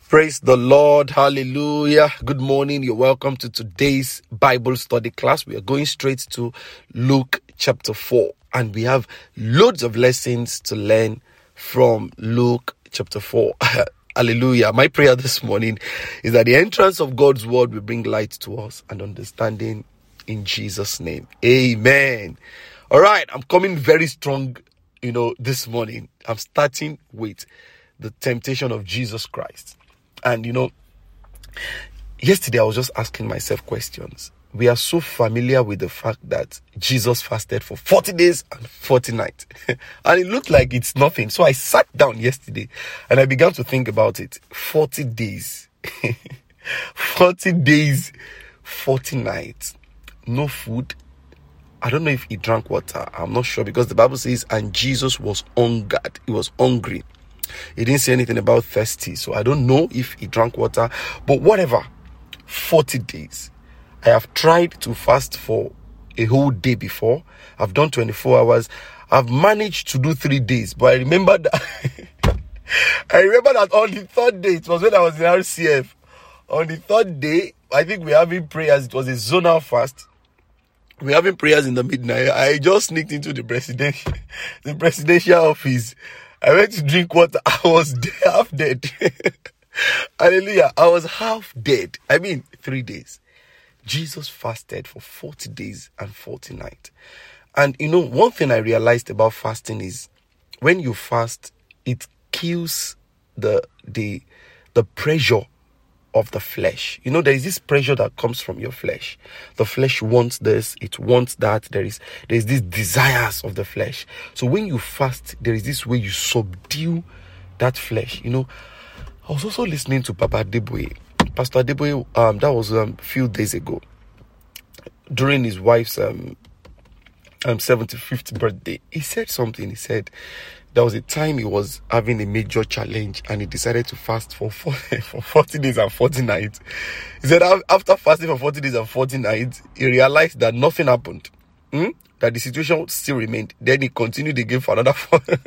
Praise the Lord. Hallelujah. Good morning. You're welcome to today's Bible study class. We are going straight to Luke chapter 4, and we have loads of lessons to learn from Luke chapter 4. Hallelujah. My prayer this morning is that the entrance of God's word will bring light to us and understanding in Jesus' name. Amen. All right. I'm coming very strong, this morning. I'm starting with the temptation of Jesus Christ. And yesterday I was just asking myself questions. We are so familiar with the fact that Jesus fasted for 40 days and 40 nights. And it looked like it's nothing. So I sat down yesterday and I began to think about it. 40 days. 40 days, 40 nights. No food. I don't know if he drank water. I'm not sure, because the Bible says, and Jesus was hungered. He was hungry. He didn't say anything about thirsty, so I don't know if he drank water, but whatever. 40 days. I have tried to fast for a whole day before. I've done 24 hours. I've managed to do 3 days, but I remember that on the third day, it was when I was in RCF. On the third day, I think we're having prayers. It was a zonal fast. We're having prayers in the midnight. I just sneaked into the presidential office. I went to drink water. I was half dead. Hallelujah. I was half dead. 3 days. Jesus fasted for 40 days and 40 nights. And one thing I realized about fasting is when you fast, it kills the pressure of the flesh. There is this pressure that comes from your flesh. The flesh wants this, it wants that. There is these desires of the flesh. So when you fast, there is this way you subdue that flesh. I was also listening to Pastor Adeboye, that was a few days ago, during his wife's 75th birthday. He said something. He said there was a time he was having a major challenge and he decided to fast for 40 days and 40 nights. He said after fasting for 40 days and 40 nights, he realized that nothing happened. That the situation still remained. Then he continued again for another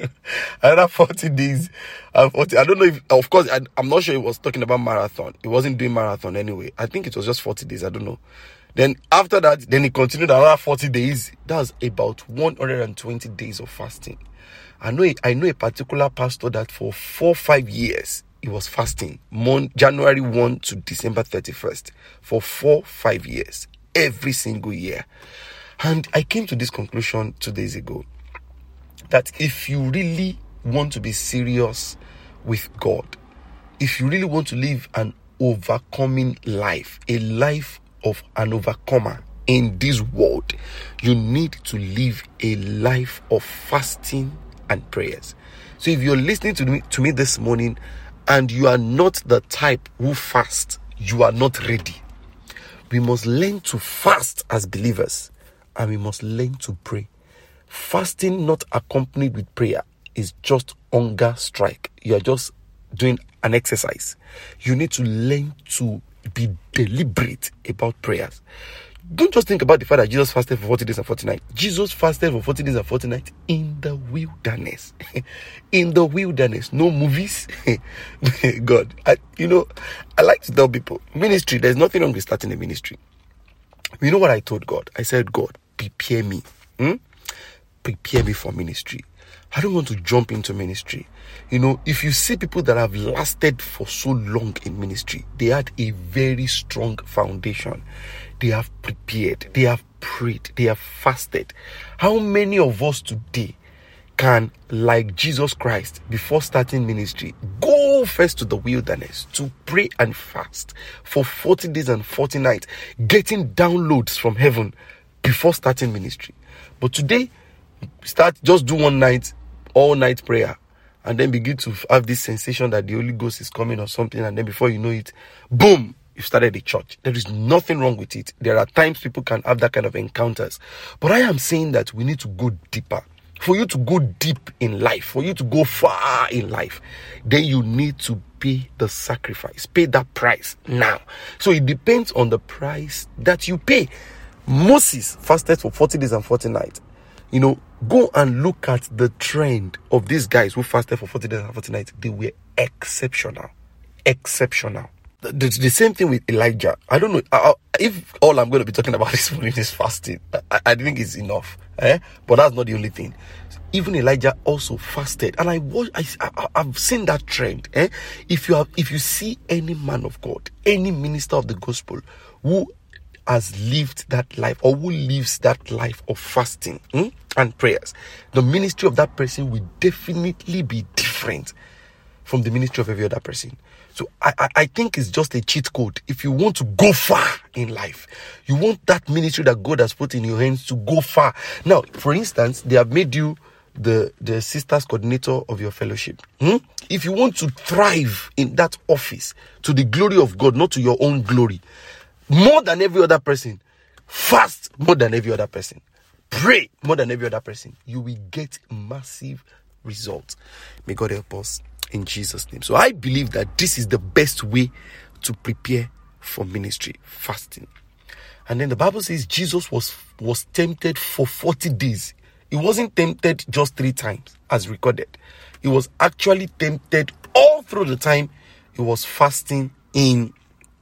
40 days and 40. I don't know if, of course, I'm not sure he was talking about marathon. He wasn't doing marathon anyway. I think it was just 40 days. I don't know. Then after that, then he continued another 40 days. That's about 120 days of fasting. I know a particular pastor that for 4-5 years, he was fasting. January 1 to December 31st. For 4-5 years. Every single year. And I came to this conclusion 2 days ago. That if you really want to be serious with God, if you really want to live an overcoming life, a life of an overcomer in this world, you need to live a life of fasting and prayers. So if you're listening to me this morning and you are not the type who fast, you are not ready. We must learn to fast as believers, and we must learn to pray. Fasting not accompanied with prayer is just hunger strike. You are just doing an exercise. You need to learn to be deliberate about prayers. Don't just think about the fact that Jesus fasted for 40 days and 40 nights. Jesus fasted for 40 days and 40 nights in the wilderness. In the wilderness. No movies. God. I like to tell people, ministry, there's nothing wrong with starting a ministry. You know what I told God? I said, God, prepare me. Prepare me for ministry. I don't want to jump into ministry. If you see people that have lasted for so long in ministry, they had a very strong foundation. They have prepared, they have prayed, they have fasted. How many of us today can, like Jesus Christ, before starting ministry, go first to the wilderness to pray and fast for 40 days and 40 nights, getting downloads from heaven before starting ministry? But today, just do one night, all night prayer, and then begin to have this sensation that the Holy Ghost is coming or something, and then before you know it, boom, you started a church. There is nothing wrong with it. There are times people can have that kind of encounters. But I am saying that we need to go deeper. For you to go deep in life, for you to go far in life, then you need to pay the sacrifice, pay that price now. So it depends on the price that you pay. Moses fasted for 40 days and 40 nights. Go and look at the trend of these guys who fasted for 40 days and 40 nights. They were exceptional. exceptional. The same thing with Elijah. I don't know if all I'm going to be talking about this morning is fasting. I think it's enough. But that's not the only thing. Even Elijah also fasted, and I've seen that trend. If you see any man of God, any minister of the gospel who has lived that life, or who lives that life of fasting and prayers, the ministry of that person will definitely be different from the ministry of every other person. So I think it's just a cheat code. If you want to go far in life, you want that ministry that God has put in your hands to go far. Now, for instance, they have made you the sisters coordinator of your fellowship. If you want to thrive in that office to the glory of God, not to your own glory, more than every other person, fast more than every other person, pray more than every other person, you will get massive results. May God help us in Jesus' name. So I believe that this is the best way to prepare for ministry, fasting. And then the Bible says Jesus was tempted for 40 days. He wasn't tempted just 3 times as recorded. He was actually tempted all through the time he was fasting in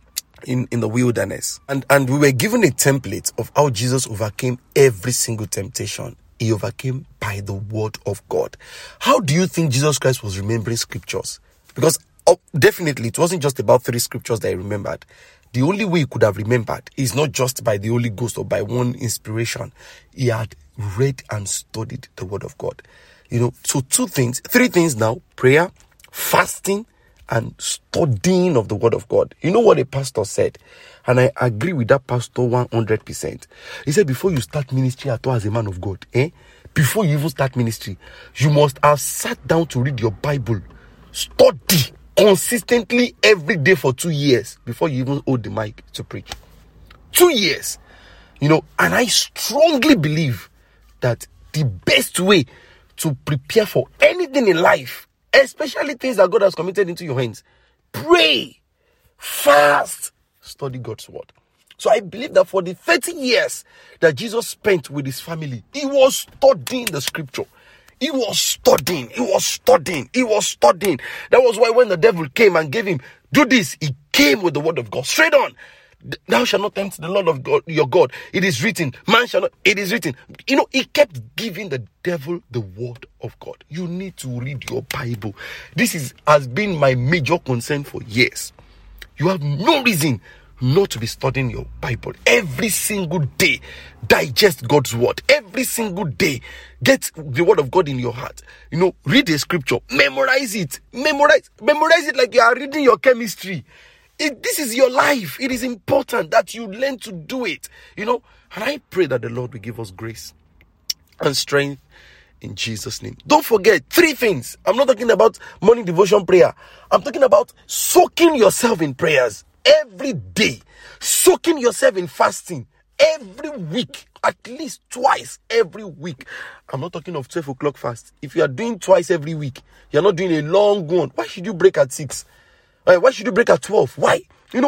the wilderness. And we were given a template of how Jesus overcame every single temptation. He overcame by the word of God. How do you think Jesus Christ was remembering scriptures? Because definitely it wasn't just about 3 scriptures that he remembered. The only way he could have remembered is not just by the Holy Ghost or by one inspiration. He had read and studied the word of God. So 3 things now: prayer, fasting, and studying of the word of God. You know what a pastor said? And I agree with that pastor 100%. He said, before you start ministry at all as a man of God, before you even start ministry, you must have sat down to read your Bible, study consistently every day for 2 years before you even hold the mic to preach. 2 years. And I strongly believe that the best way to prepare for anything in life, especially things that God has committed into your hands, pray, fast, study God's word. So I believe that for the 30 years that Jesus spent with his family, he was studying the scripture. He was studying. That was why when the devil came and gave him, do this, he came with the word of God straight on. Thou shalt not tempt the Lord of God, your God. It is written. Man shall not. It is written. He kept giving the devil the word of God. You need to read your Bible. This has been my major concern for years. You have no reason not to be studying your Bible every single day. Digest God's word every single day. Get the word of God in your heart. Read the scripture. Memorize it. Memorize it like you are reading your chemistry. This is your life. It is important that you learn to do it. And I pray that the Lord will give us grace and strength in Jesus' name. Don't forget 3 things. I'm not talking about morning devotion prayer. I'm talking about soaking yourself in prayers every day. Soaking yourself in fasting every week. At least twice every week. I'm not talking of 12 o'clock fast. If you are doing twice every week, you're not doing a long one. Why should you break at 6? Why should you break at 12? Why?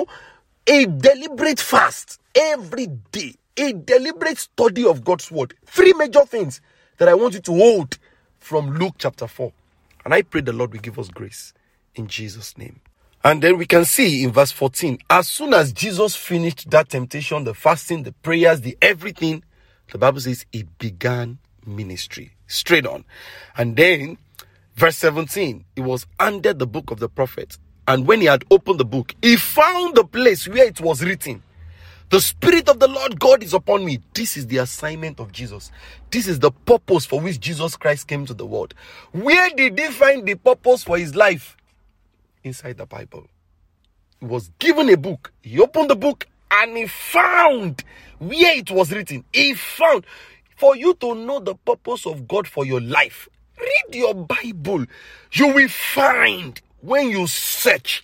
A deliberate fast every day. A deliberate study of God's word. 3 major things that I want you to hold from Luke chapter 4. And I pray the Lord will give us grace in Jesus' name. And then we can see in verse 14, as soon as Jesus finished that temptation, the fasting, the prayers, the everything, the Bible says he began ministry. Straight on. And then verse 17, he was handed the book of the prophet. And when he had opened the book, he found the place where it was written, the Spirit of the Lord God is upon me. This is the assignment of Jesus. This is the purpose for which Jesus Christ came to the world. Where did he find the purpose for his life? Inside the Bible. He was given a book. He opened the book and he found where it was written. He found. For you to know the purpose of God for your life, read your Bible. You will find. When you search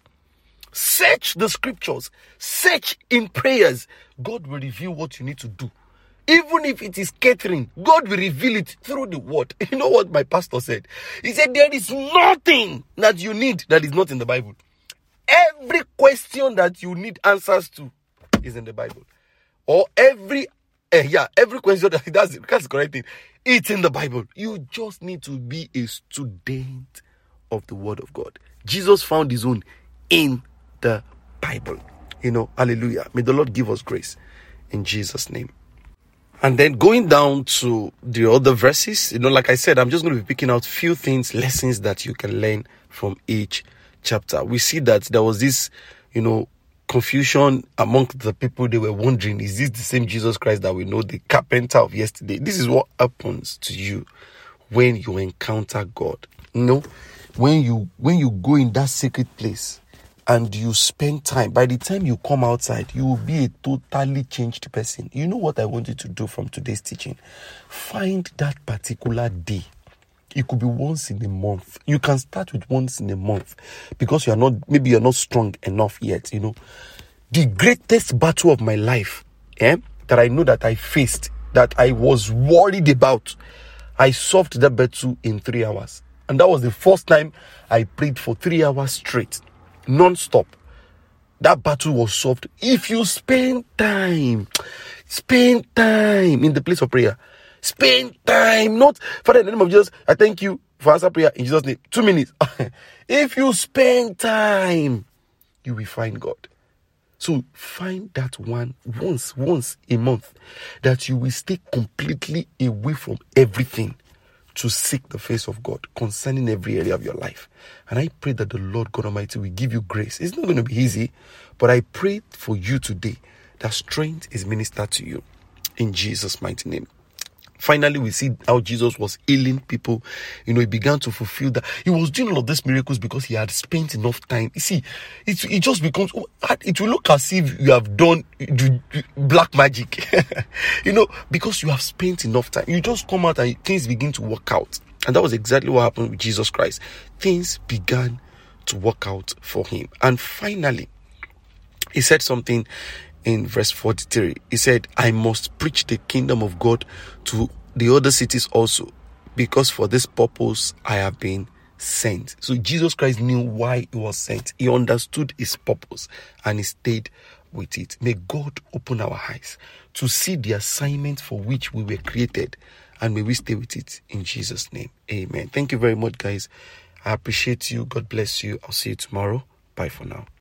the scriptures, search in prayers, God will reveal what you need to do. Even if it is catering, God will reveal it through the word. You know what my pastor said? He said, there is nothing that you need that is not in the Bible. Every question that you need answers to is in the Bible. Or every question, that's the correct thing. It's in the Bible. You just need to be a student of the word of God. Jesus found his own in the Bible. Hallelujah. May the Lord give us grace in Jesus' name. And then going down to the other verses, like I said, I'm just going to be picking out few things, lessons that you can learn from each chapter. We see that there was this, confusion among the people. They were wondering, is this the same Jesus Christ that we know, the carpenter of yesterday? This is what happens to you when you encounter God. When you go in that secret place and you spend time, by the time you come outside, you will be a totally changed person. You know what I want you to do from today's teaching? Find that particular day. It could be once in a month. You can start with once in a month because you're not strong enough yet. The greatest battle of my life, that I know that I faced, that I was worried about, I solved that battle in 3 hours. And that was the first time I prayed for 3 hours straight, non-stop. That battle was solved. If you spend time in the place of prayer. Spend time, not, Father, in the name of Jesus, I thank you for answer prayer in Jesus' name. 2 minutes. If you spend time, you will find God. So find that once a month that you will stay completely away from everything to seek the face of God concerning every area of your life. And I pray that the Lord God Almighty will give you grace. It's not going to be easy, but I pray for you today that strength is ministered to you in Jesus' mighty name. Finally, we see how Jesus was healing people. He began to fulfill that. He was doing all of these miracles because he had spent enough time. You see, it just becomes, it will look as if you have done black magic, because you have spent enough time. You just come out and things begin to work out. And that was exactly what happened with Jesus Christ. Things began to work out for him. And finally, he said something in verse 43, he said, I must preach the kingdom of God to the other cities also, because for this purpose I have been sent. So Jesus Christ knew why he was sent. He understood his purpose and he stayed with it. May God open our eyes to see the assignment for which we were created, and may we stay with it in Jesus' name. Amen. Thank you very much, guys. I appreciate you. God bless you. I'll see you tomorrow. Bye for now.